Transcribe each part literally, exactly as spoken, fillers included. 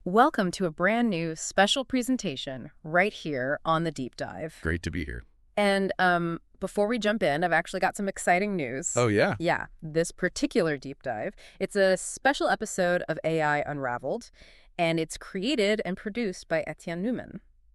Welcome to a brand new special presentation right here on the Deep Dive. Great to be here. And um, before we jump in, I've actually got some exciting news. Oh, yeah? Yeah, this particular Deep Dive, it's a special episode of A I Unraveled, and it's created and produced by Etienne Newman.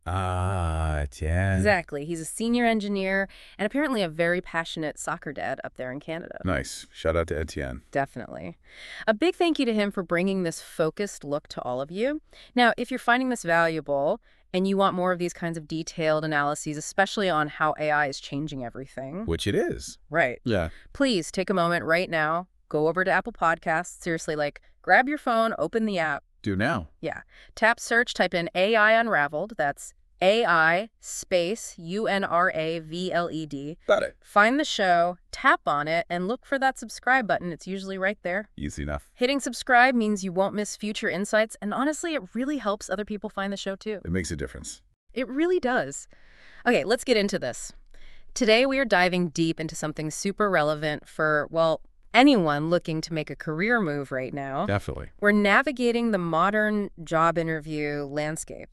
Ah, Etienne. Exactly. He's a senior engineer and apparently a very passionate soccer dad up there in Canada. Nice. Shout out to Etienne. Definitely. A big thank you to him for bringing this focused look to all of you. Now, if you're finding this valuable and you want more of these kinds of detailed analyses, especially on how A I is changing everything. Which it is. Right. Yeah. Please take a moment right now, go over to Apple Podcasts. Seriously, like, grab your phone, open the app. Do now. Yeah. Tap search, type in A I Unraveled. That's A I space U N R A V L E D. Got it. Find the show, tap on it, and look for that subscribe button. It's usually right there. Easy enough. Hitting subscribe means you won't miss future insights, and honestly, it really helps other people find the show too. It makes a difference. It really does. Okay, let's get into this. Today, we are diving deep into something super relevant for, well, anyone looking to make a career move right now. Definitely. We're navigating the modern job interview landscape.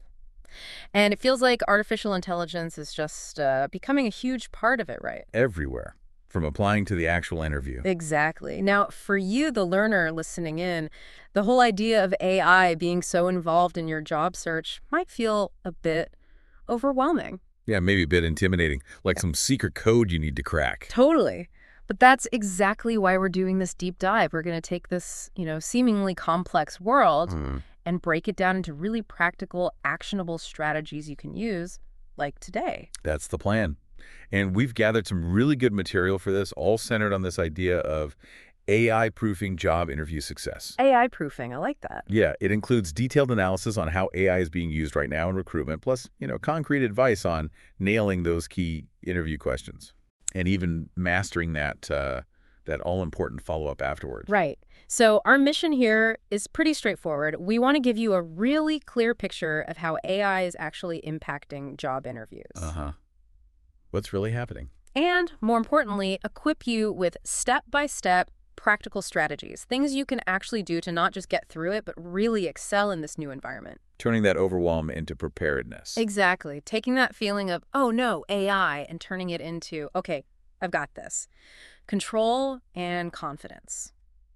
And it feels like artificial intelligence is just uh, becoming a huge part of it, right? Everywhere. From applying to the actual interview. Exactly. Now, for you, the learner listening in, the whole idea of A I being so involved in your job search might feel a bit overwhelming. Yeah, maybe a bit intimidating. Like some secret code you need to crack. Totally. But that's exactly why we're doing this deep dive. We're going to take this, you know, seemingly complex world Mm. and break it down into really practical, actionable strategies you can use, like today. That's the plan. And we've gathered some really good material for this, all centered on this idea of A I-proofing job interview success. A I proofing, I like that. Yeah, it includes detailed analysis on how A I is being used right now in recruitment, plus, you know, concrete advice on nailing those key interview questions and even mastering that uh, that all-important follow-up afterwards. Right. So our mission here is pretty straightforward. We want to give you a really clear picture of how A I is actually impacting job interviews. Uh-huh. What's really happening? And, more importantly, equip you with step-by-step practical strategies, things you can actually do to not just get through it, but really excel in this new environment. Turning that overwhelm into preparedness. Exactly. Taking that feeling of, oh no, A I, and turning it into, okay, I've got this. Control and confidence.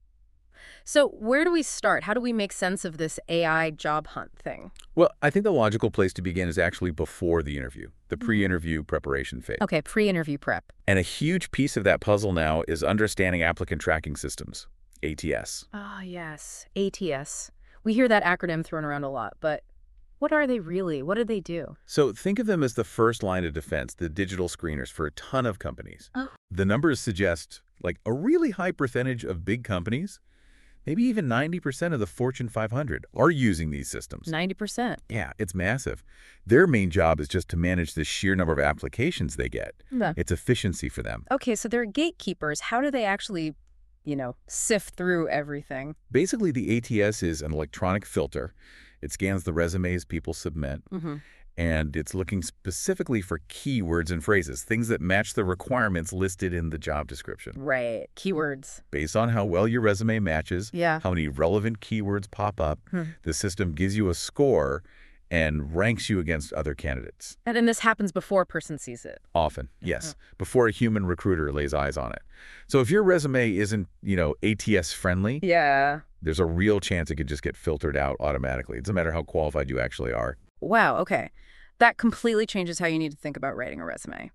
So where do we start? How do we make sense of this A I job hunt thing? Well, I think the logical place to begin is actually before the interview, the pre-interview preparation phase. Okay, pre-interview prep. And a huge piece of that puzzle now is understanding applicant tracking systems, A T S. Ah, yes, A T S. We hear that acronym thrown around a lot, but what are they really? What do they do? So think of them as the first line of defense, the digital screeners for a ton of companies. Oh. The numbers suggest like a really high percentage of big companies, maybe even ninety percent of the Fortune five hundred, are using these systems. ninety percent. Yeah, it's massive. Their main job is just to manage the sheer number of applications they get. Yeah. It's efficiency for them. Okay, so they're gatekeepers. How do they actually, you know, sift through everything? Basically, the A T S is an electronic filter. It scans the resumes people submit, Mm-hmm. and it's looking specifically for keywords and phrases, things that match the requirements listed in the job description. Right. Keywords. Based on how well your resume matches, Yeah. how many relevant keywords pop up, Hmm. the system gives you a score and ranks you against other candidates. And, and this happens before a person sees it. Often, yes, before a human recruiter lays eyes on it. So if your resume isn't, you know, A T S friendly, Yeah. there's a real chance it could just get filtered out automatically. It doesn't matter how qualified you actually are. Wow, okay. That completely changes how you need to think about writing a resume.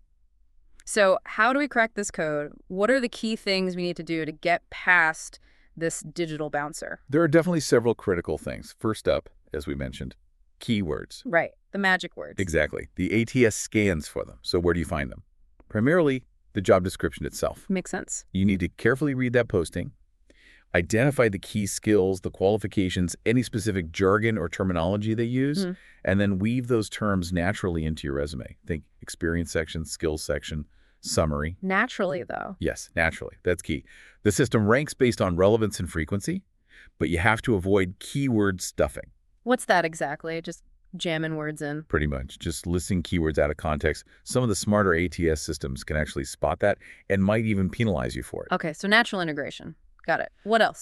So how do we crack this code? What are the key things we need to do to get past this digital bouncer? There are definitely several critical things. First up, as we mentioned, keywords. Right, the magic words. Exactly. The A T S scans for them. So where do you find them? Primarily, the job description itself. Makes sense. You need to carefully read that posting, identify the key skills, the qualifications, any specific jargon or terminology they use, Mhm. and then weave those terms naturally into your resume. Think experience section, skills section, summary. Naturally, though. Yes, naturally. That's key. The system ranks based on relevance and frequency, but you have to avoid keyword stuffing. What's that exactly? Just jamming words in. Pretty much. Just listing keywords out of context. Some of the smarter A T S systems can actually spot that and might even penalize you for it. Okay, so natural integration. Got it. What else?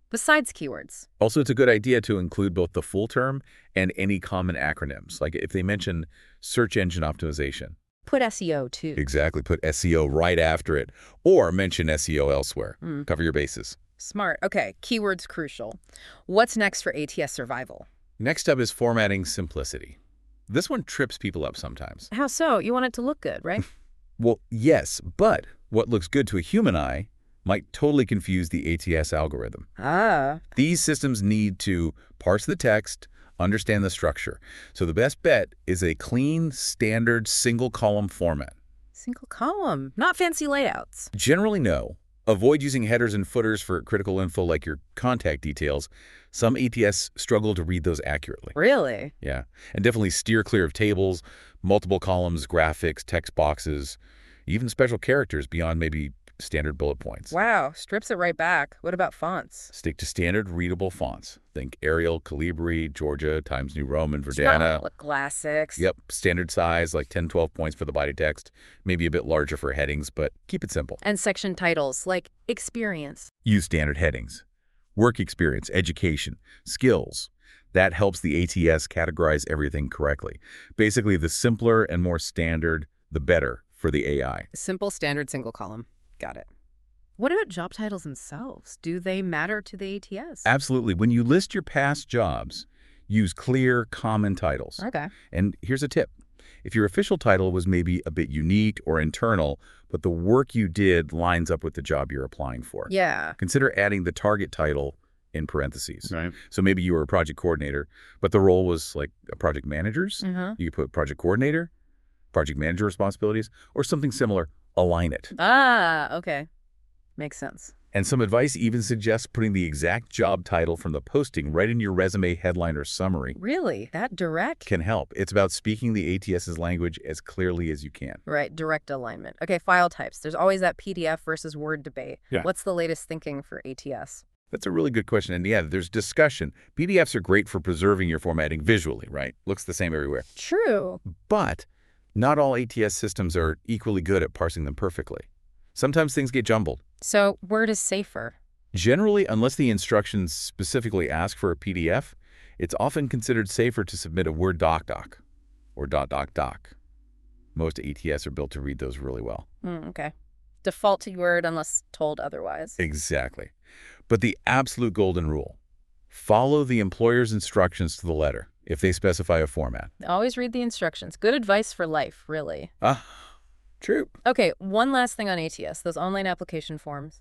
besides keywords? Also, it's a good idea to include both the full term and any common acronyms, like if they mention search engine optimization. Put S E O, too. Exactly. Put S E O right after it, or mention S E O elsewhere. Mm. Cover your bases. Smart. Okay, keywords crucial. What's next for A T S survival? Next up is formatting simplicity. This one trips people up sometimes. How so? You want it to look good, right? Well, yes, but what looks good to a human eye might totally confuse the A T S algorithm. Ah. These systems need to parse the text, understand the structure. So the best bet is a clean, standard, single-column format. Single column, not fancy layouts. Generally, no. Avoid using headers and footers for critical info like your contact details. Some A T S struggle to read those accurately. Really? Yeah, and definitely steer clear of tables, multiple columns, graphics, text boxes, even special characters beyond maybe standard bullet points. Wow, strips it right back. What about fonts? Stick to standard readable fonts. Think Arial, Calibri, Georgia, Times New Roman, Verdana. Oh, classics. Yep, standard size, like ten, twelve points for the body text. Maybe a bit larger for headings, but keep it simple. And section titles, like experience. Use standard headings. Work experience, education, skills. That helps the A T S categorize everything correctly. Basically, the simpler and more standard, the better for the A I. Simple, standard, single column. Got it. What about job titles themselves? Do they matter to the A T S? Absolutely. When you list your past jobs, use clear, common titles. Okay. And here's a tip. If your official title was maybe a bit unique or internal, but the work you did lines up with the job you're applying for, Yeah. consider adding the target title in parentheses. Right. So maybe you were a project coordinator, but the role was like a project manager's. Mm-hmm. You could put project coordinator, project manager responsibilities, or something similar. Align it. Ah, okay. Makes sense. And some advice even suggests putting the exact job title from the posting right in your resume headline or summary. Really? That direct? Can help. It's about speaking the ATS's language as clearly as you can. Right, direct alignment. Okay, file types. There's always that P D F versus Word debate. Yeah. What's the latest thinking for A T S? That's a really good question. And yeah, there's discussion. P D Fs are great for preserving your formatting visually, right? Looks the same everywhere. True. But not all A T S systems are equally good at parsing them perfectly. Sometimes things get jumbled. So Word is safer. Generally, unless the instructions specifically ask for a P D F, it's often considered safer to submit a Word doc doc or dot doc doc. Most A T S are built to read those really well. Mm, okay. Default to Word unless told otherwise. Exactly. But the absolute golden rule, follow the employer's instructions to the letter if they specify a format. Always read the instructions. Good advice for life, really. Ah, true. Okay, one last thing on A T S, those online application forms.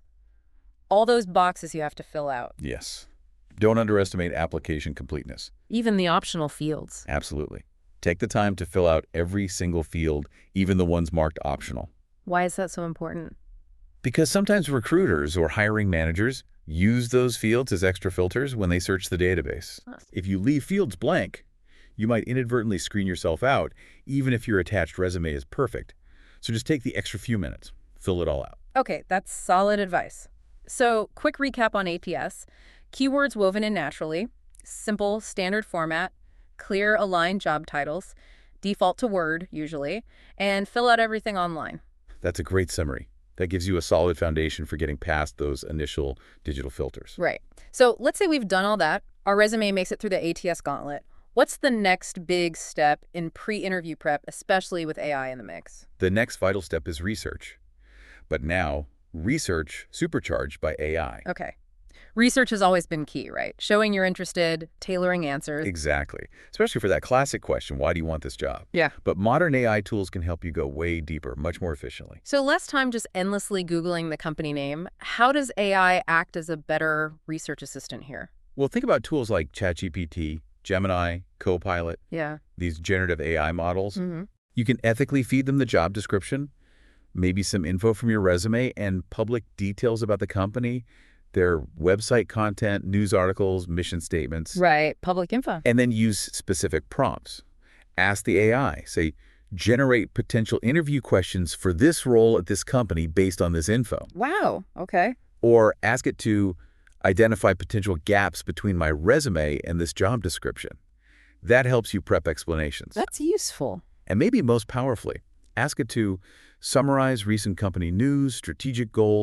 All those boxes you have to fill out. Yes. Don't underestimate application completeness. Even the optional fields. Absolutely. Take the time to fill out every single field, even the ones marked optional. Why is that so important? Because sometimes recruiters or hiring managers use those fields as extra filters when they search the database. Huh. If you leave fields blank, you might inadvertently screen yourself out, even if your attached resume is perfect. So just take the extra few minutes, fill it all out. Okay, that's solid advice. So, quick recap on A T S. Keywords woven in naturally, simple, standard format, clear, aligned job titles, default to Word, usually, and fill out everything online. That's a great summary. That gives you a solid foundation for getting past those initial digital filters. Right. So let's say we've done all that. Our resume makes it through the A T S gauntlet. What's the next big step in pre-interview prep, especially with A I in the mix? The next vital step is research. But now, research supercharged by A I. Okay. Research has always been key, right? Showing you're interested, tailoring answers. Exactly. Especially for that classic question, why do you want this job? Yeah. But modern A I tools can help you go way deeper, much more efficiently. So less time just endlessly Googling the company name. How does A I act as a better research assistant here? Well, think about tools like ChatGPT, Gemini, Copilot, Yeah. these generative A I models. Mm-hmm. You can ethically feed them the job description, maybe some info from your resume, and public details about the company, their website content, news articles, mission statements. Right. Public info. And then use specific prompts. Ask the A I, say, generate potential interview questions for this role at this company based on this info. Wow. Okay. Or ask it to identify potential gaps between my resume and this job description. That helps you prep explanations. That's useful. And maybe most powerfully, ask it to summarize recent company news, strategic goals,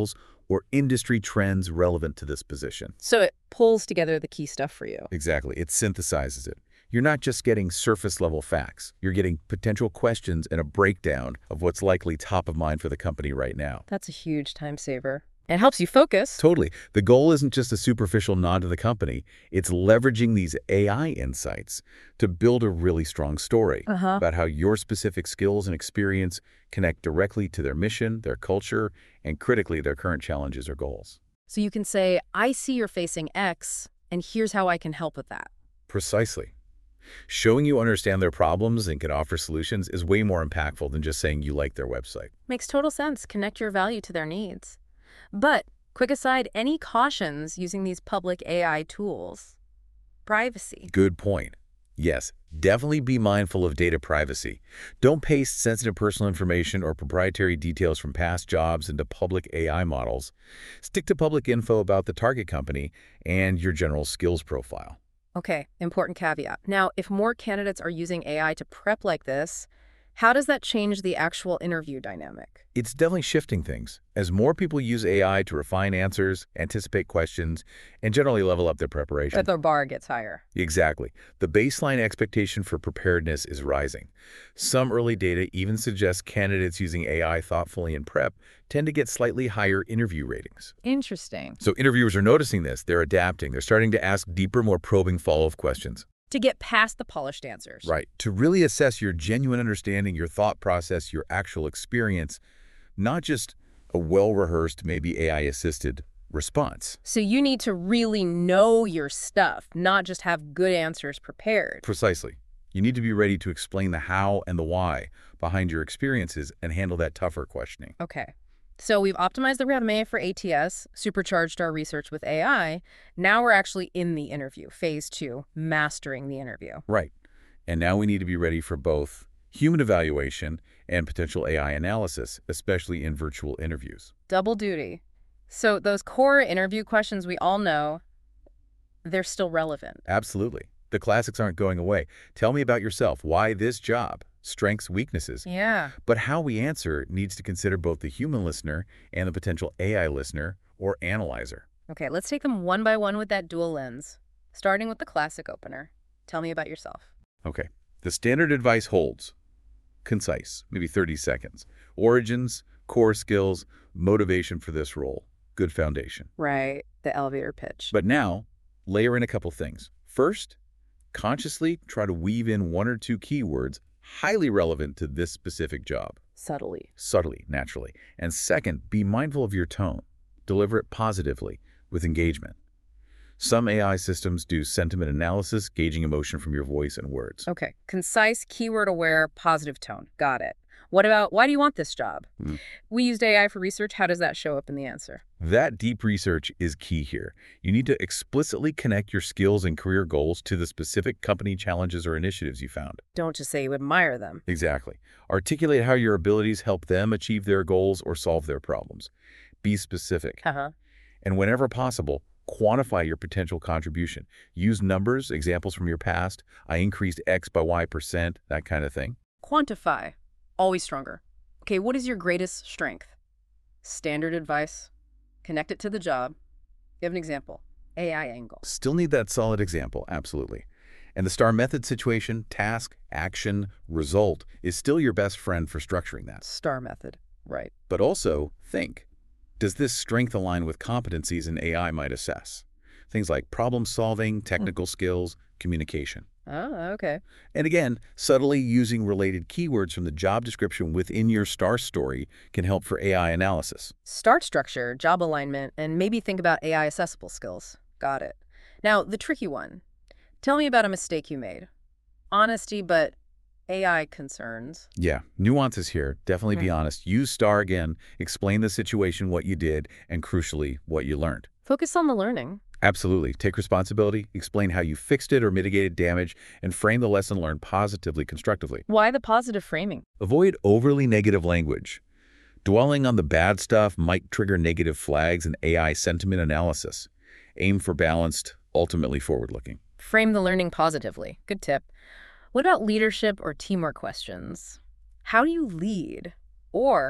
or industry trends relevant to this position. So it pulls together the key stuff for you. Exactly. It synthesizes it. You're not just getting surface-level facts. You're getting potential questions and a breakdown of what's likely top of mind for the company right now. That's a huge time saver. It helps you focus. Totally. The goal isn't just a superficial nod to the company. It's leveraging these A I insights to build a really strong story Uh-huh. about how your specific skills and experience connect directly to their mission, their culture, and critically, their current challenges or goals. So you can say, I see you're facing X, and here's how I can help with that. Precisely. Showing you understand their problems and can offer solutions is way more impactful than just saying you like their website. Makes total sense. Connect your value to their needs. But, quick aside, any cautions using these public A I tools? Privacy. Good point. Yes, definitely be mindful of data privacy. Don't paste sensitive personal information or proprietary details from past jobs into public A I models. Stick to public info about the target company and your general skills profile. Okay, important caveat. Now, if more candidates are using A I to prep like this, how does that change the actual interview dynamic? It's definitely shifting things. As more people use A I to refine answers, anticipate questions, and generally level up their preparation. That their bar gets higher. Exactly. The baseline expectation for preparedness is rising. Some early data even suggests candidates using A I thoughtfully in prep tend to get slightly higher interview ratings. Interesting. So interviewers are noticing this. They're adapting. They're starting to ask deeper, more probing follow-up questions. To get past the polished answers. Right. To really assess your genuine understanding, your thought process, your actual experience, not just a well-rehearsed, maybe A I-assisted response. So you need to really know your stuff, not just have good answers prepared. Precisely. You need to be ready to explain the how and the why behind your experiences and handle that tougher questioning. Okay. So we've optimized the resume for A T S, supercharged our research with A I. Now we're actually in the interview, phase two, mastering the interview. Right. And now we need to be ready for both human evaluation and potential A I analysis, especially in virtual interviews. Double duty. So those core interview questions we all know, they're still relevant. Absolutely. The classics aren't going away. Tell me about yourself. Why this job? Strengths, weaknesses. Yeah. But how we answer needs to consider both the human listener and the potential A I listener or analyzer. Okay, let's take them one by one with that dual lens, starting with the classic opener. Tell me about yourself. Okay. The standard advice holds. Concise, maybe thirty seconds. Origins, core skills, motivation for this role. Good foundation. Right, the elevator pitch. But now, layer in a couple things. First, consciously try to weave in one or two keywords highly relevant to this specific job. Subtly. Subtly, naturally. And second, be mindful of your tone. Deliver it positively, with engagement. Some A I systems do sentiment analysis, gauging emotion from your voice and words. Okay, concise, keyword-aware, positive tone. Got it. What about, why do you want this job? Mm. We used A I for research. How does that show up in the answer? That deep research is key here. You need to explicitly connect your skills and career goals to the specific company challenges or initiatives you found. Don't just say you admire them. Exactly. Articulate how your abilities help them achieve their goals or solve their problems. Be specific. Uh-huh. And whenever possible, quantify your potential contribution. Use numbers, examples from your past. I increased X by Y percent, that kind of thing. Quantify. Always stronger. Okay, what is your greatest strength? Standard advice. Connect it to the job. Give an example. A I angle. Still need that solid example, absolutely. And the STAR method situation, task, action, result, is still your best friend for structuring that. STAR method. Right. But also, think. Does this strength align with competencies an A I might assess? Things like problem solving, technical skills, communication. Oh, okay. And again, subtly using related keywords from the job description within your STAR story can help for A I analysis. Start structure, job alignment, and maybe think about A I accessible skills. Got it. Now, the tricky one. Tell me about a mistake you made. Honesty, but A I concerns. Yeah, nuances here. Definitely be honest. Use STAR again. Explain the situation, what you did, and crucially, what you learned. Focus on the learning. Absolutely. Take responsibility, explain how you fixed it or mitigated damage, and frame the lesson learned positively, constructively. Why the positive framing? Avoid overly negative language. Dwelling on the bad stuff might trigger negative flags in A I sentiment analysis. Aim for balanced, ultimately forward-looking. Frame the learning positively. Good tip. What about leadership or teamwork questions? How do you lead? Or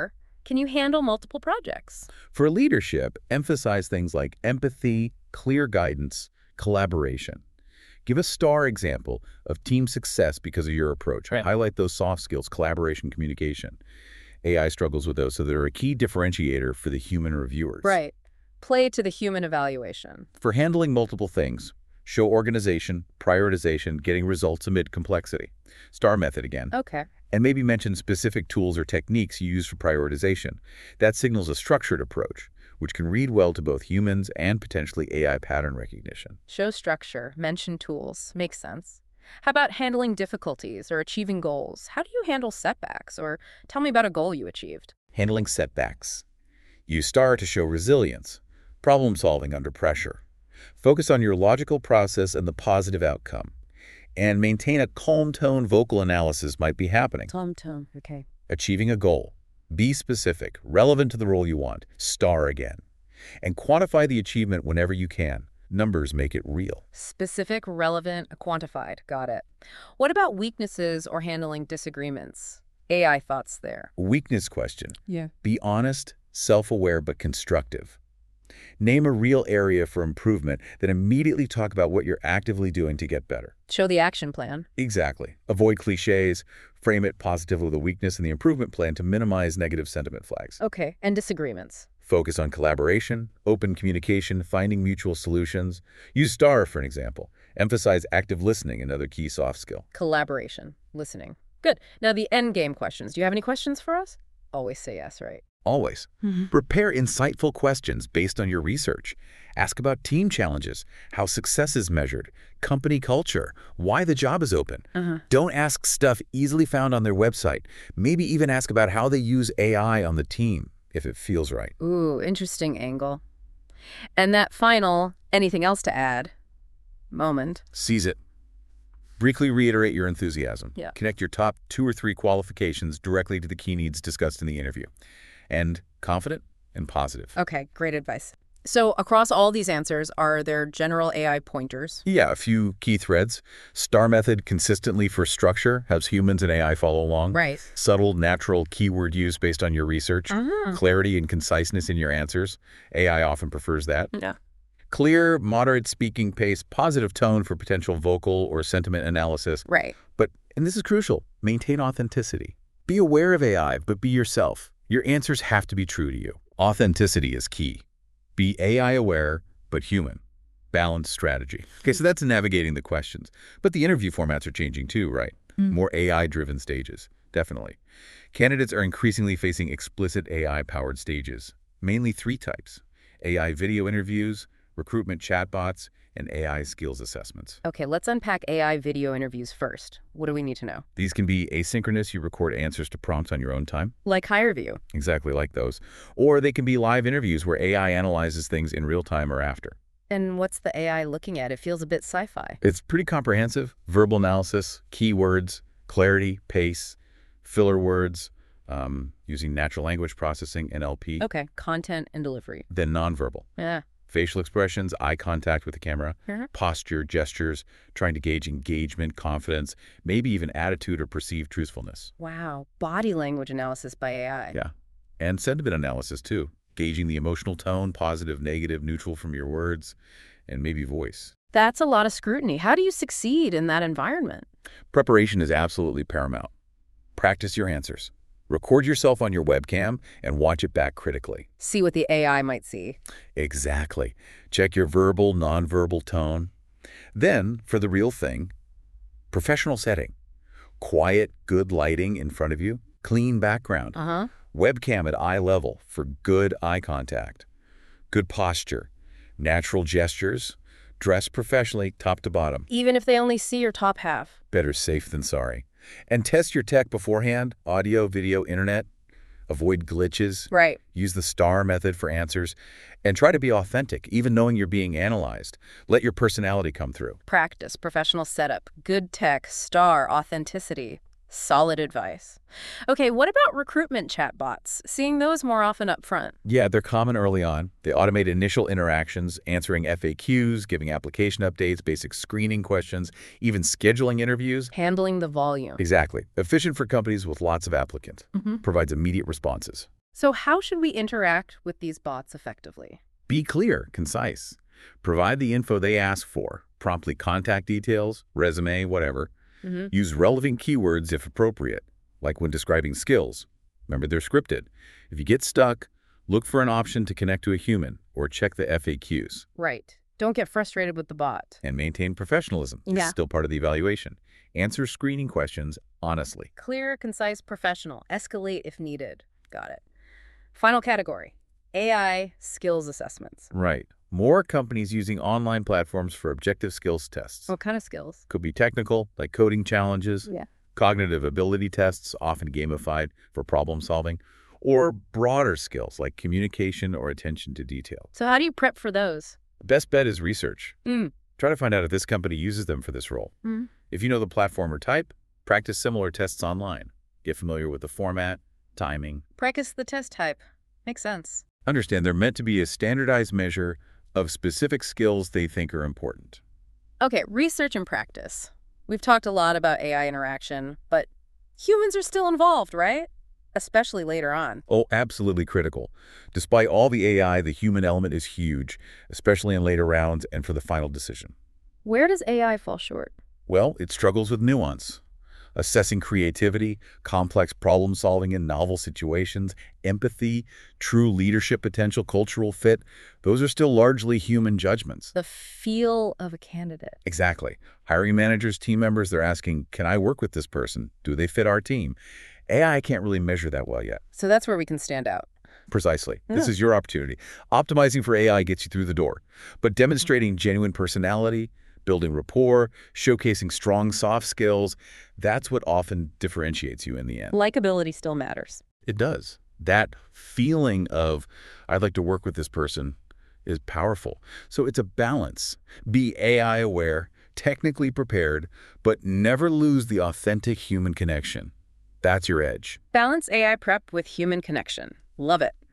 Can you handle multiple projects? For leadership, emphasize things like empathy, clear guidance, collaboration. Give a star example of team success because of your approach. Right. Highlight those soft skills, collaboration, communication. A I struggles with those, so they're a key differentiator for the human reviewers. Right. Play to the human evaluation. For handling multiple things, show organization, prioritization, getting results amid complexity. STAR method again. Okay. And maybe mention specific tools or techniques you use for prioritization. That signals a structured approach, which can read well to both humans and potentially A I pattern recognition. Show structure, mention tools. Makes sense. How about handling difficulties or achieving goals? How do you handle setbacks? Or tell me about a goal you achieved. Handling setbacks. Use STAR to show resilience, problem solving under pressure. Focus on your logical process and the positive outcome. And maintain a calm tone. Vocal analysis might be happening. Calm tone. Okay. Achieving a goal. Be specific, relevant to the role you want. STAR again. And quantify the achievement whenever you can. Numbers make it real. Specific, relevant, quantified. Got it. What about weaknesses or handling disagreements? A I thoughts there. Weakness question. Yeah. Be honest, self-aware, but constructive. Name a real area for improvement, then immediately talk about what you're actively doing to get better. Show the action plan. Exactly. Avoid cliches. Frame it positively with the weakness and the improvement plan to minimize negative sentiment flags. Okay. And disagreements. Focus on collaboration, open communication, finding mutual solutions. Use STAR for an example. Emphasize active listening, another key soft skill. Collaboration. Listening. Good. Now the end game questions. Do you have any questions for us? Always say yes, right? Always. Mm-hmm. Prepare insightful questions based on your research. Ask about team challenges, how success is measured, company culture, why the job is open. Uh-huh. Don't ask stuff easily found on their website. Maybe even ask about how they use A I on the team, if it feels right. Ooh, interesting angle. And that final, anything else to add, moment. Seize it. Briefly reiterate your enthusiasm. Yeah. Connect your top two or three qualifications directly to the key needs discussed in the interview. And confident and positive. Okay, great advice. So across all these answers, are there general A I pointers? Yeah, a few key threads. STAR method consistently for structure, helps humans and A I follow along. Right. Subtle, natural keyword use based on your research. Uh-huh. Clarity and conciseness in your answers. A I often prefers that. Yeah. Clear, moderate speaking pace, positive tone for potential vocal or sentiment analysis. Right. But, and this is crucial, maintain authenticity. Be aware of A I, but be yourself. Your answers have to be true to you. Authenticity is key. Be A I aware, but human. Balanced strategy. Okay, so that's navigating the questions. But the interview formats are changing too, right? Mm. More A I-driven stages, definitely. Candidates are increasingly facing explicit A I-powered stages, mainly three types: A I video interviews, recruitment chatbots, and A I skills assessments. Okay, let's unpack A I video interviews first. What do we need to know? These can be asynchronous, you record answers to prompts on your own time. Like HireVue. Exactly like those. Or they can be live interviews where A I analyzes things in real time or after. And what's the A I looking at? It feels a bit sci-fi. It's pretty comprehensive. Verbal analysis, keywords, clarity, pace, filler words, um, using natural language processing, N L P. Okay, content and delivery. Then nonverbal. Yeah. Facial expressions, eye contact with the camera, Uh-huh. posture, gestures, trying to gauge engagement, confidence, maybe even attitude or perceived truthfulness. Wow. Body language analysis by A I. Yeah. And sentiment analysis too, gauging the emotional tone, positive, negative, neutral from your words, and maybe voice. That's a lot of scrutiny. How do you succeed in that environment? Preparation is absolutely paramount. Practice your answers. Record yourself on your webcam and watch it back critically. See what the A I might see. Exactly. Check your verbal, nonverbal tone. Then, for the real thing, professional setting. Quiet, good lighting in front of you. Clean background. Uh-huh. Webcam at eye level for good eye contact. Good posture. Natural gestures. Dress professionally, top to bottom. Even if they only see your top half. Better safe than sorry. And test your tech beforehand, audio, video, internet. Avoid glitches. Right. Use the STAR method for answers. And try to be authentic, even knowing you're being analyzed. Let your personality come through. Practice, professional setup, good tech, star, authenticity. Solid advice. Okay, what about recruitment chatbots? Seeing those more often up front. Yeah, they're common early on. They automate initial interactions, answering F A Qs, giving application updates, basic screening questions, even scheduling interviews. Handling the volume. Exactly. Efficient for companies with lots of applicants. Mm-hmm. Provides immediate responses. So how should we interact with these bots effectively? Be clear, concise. Provide the info they ask for, promptly contact details, resume, whatever. Mm-hmm. Use relevant keywords if appropriate, like when describing skills. Remember, they're scripted. If you get stuck, look for an option to connect to a human or check the F A Qs. Right. Don't get frustrated with the bot. And maintain professionalism. It's Yeah. still part of the evaluation. Answer screening questions honestly. Clear, concise, professional. Escalate if needed. Got it. Final category, A I skills assessments. Right. More companies using online platforms for objective skills tests. What kind of skills? Could be technical, like coding challenges, Yeah. cognitive ability tests, often gamified for problem solving, or broader skills like communication or attention to detail. So how do you prep for those? Best bet is research. Mm. Try to find out if this company uses them for this role. Mm. If you know the platform or type, practice similar tests online. Get familiar with the format, timing. Practice the test type. Makes sense. Understand they're meant to be a standardized measure of specific skills they think are important. Okay, research and practice. We've talked a lot about A I interaction, but humans are still involved, right? Especially later on. Oh, absolutely critical. Despite all the A I, the human element is huge, especially in later rounds and for the final decision. Where does A I fall short? Well, it struggles with nuance. Assessing creativity, complex problem solving in novel situations, empathy, true leadership potential, cultural fit, those are still largely human judgments. The feel of a candidate. Exactly. Hiring managers, team members, they're asking, can I work with this person? Do they fit our team? A I can't really measure that well yet. So that's where we can stand out. Precisely. Yeah. This is your opportunity. Optimizing for A I gets you through the door, but demonstrating genuine personality, building rapport, showcasing strong soft skills, that's what often differentiates you in the end. Likability still matters. It does. That feeling of, I'd like to work with this person, is powerful. So it's a balance. Be A I aware, technically prepared, but never lose the authentic human connection. That's your edge. Balance A I prep with human connection. Love it.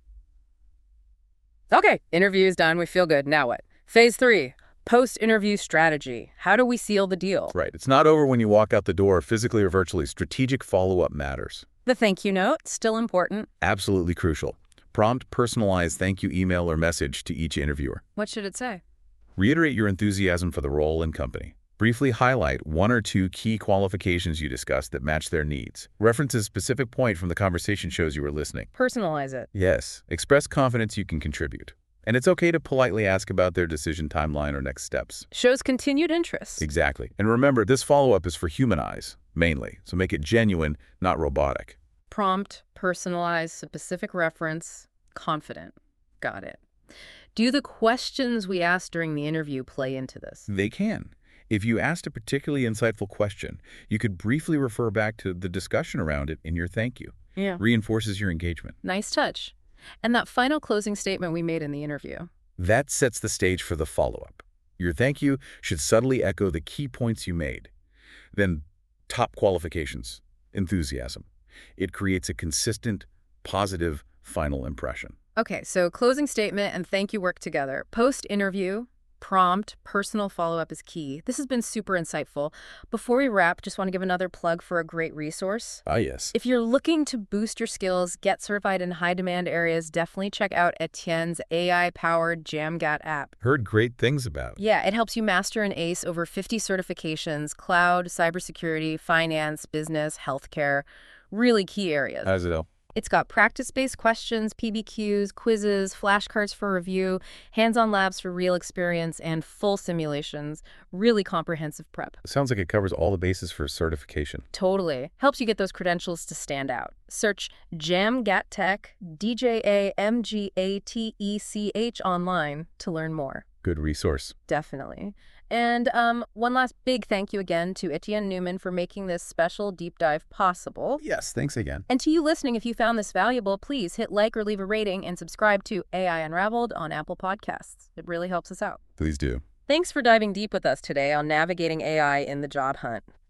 Okay, interview's done. We feel good. Now what? Phase three. Post-interview strategy. How do we seal the deal? Right. It's not over when you walk out the door, physically or virtually. Strategic follow-up matters. The thank you note, still important. Absolutely crucial. Prompt, personalized thank you email or message to each interviewer. What should it say? Reiterate your enthusiasm for the role and company. Briefly highlight one or two key qualifications you discussed that match their needs. Reference a specific point from the conversation shows you were listening. Personalize it. Yes. Express confidence you can contribute. And it's okay to politely ask about their decision timeline or next steps. Shows continued interest. Exactly. And remember, this follow-up is for human eyes, mainly, so make it genuine, not robotic. Prompt, personalized, specific reference, confident. Got it. Do the questions we asked during the interview play into this? They can. If you asked a particularly insightful question, you could briefly refer back to the discussion around it in your thank you. Yeah. Reinforces your engagement. Nice touch. And that final closing statement we made in the interview. That sets the stage for the follow-up. Your thank you should subtly echo the key points you made. Then, top qualifications, enthusiasm. It creates a consistent, positive final impression. Okay, so closing statement and thank you work together. Post-interview, prompt, personal follow-up is key. This has been super insightful. Before we wrap, just want to give another plug for a great resource. Ah, yes. If you're looking to boost your skills, get certified in high-demand areas, definitely check out Etienne's A I-powered JamGat app. Heard great things about. Yeah, it helps you master and ace over fifty certifications: cloud, cybersecurity, finance, business, healthcare, really key areas. How's it all? It's got practice-based questions, P B Qs, quizzes, flashcards for review, hands-on labs for real experience, and full simulations. Really comprehensive prep. Sounds like it covers all the bases for certification. Totally. Helps you get those credentials to stand out. Search JamGatTech, D J A M G A T E C H online to learn more. Good resource. Definitely. And um, one last big thank you again to Etienne Newman for making this special deep dive possible. Yes, thanks again. And to you listening, if you found this valuable, please hit like or leave a rating and subscribe to A I Unraveled on Apple Podcasts. It really helps us out. Please do. Thanks for diving deep with us today on navigating A I in the job hunt.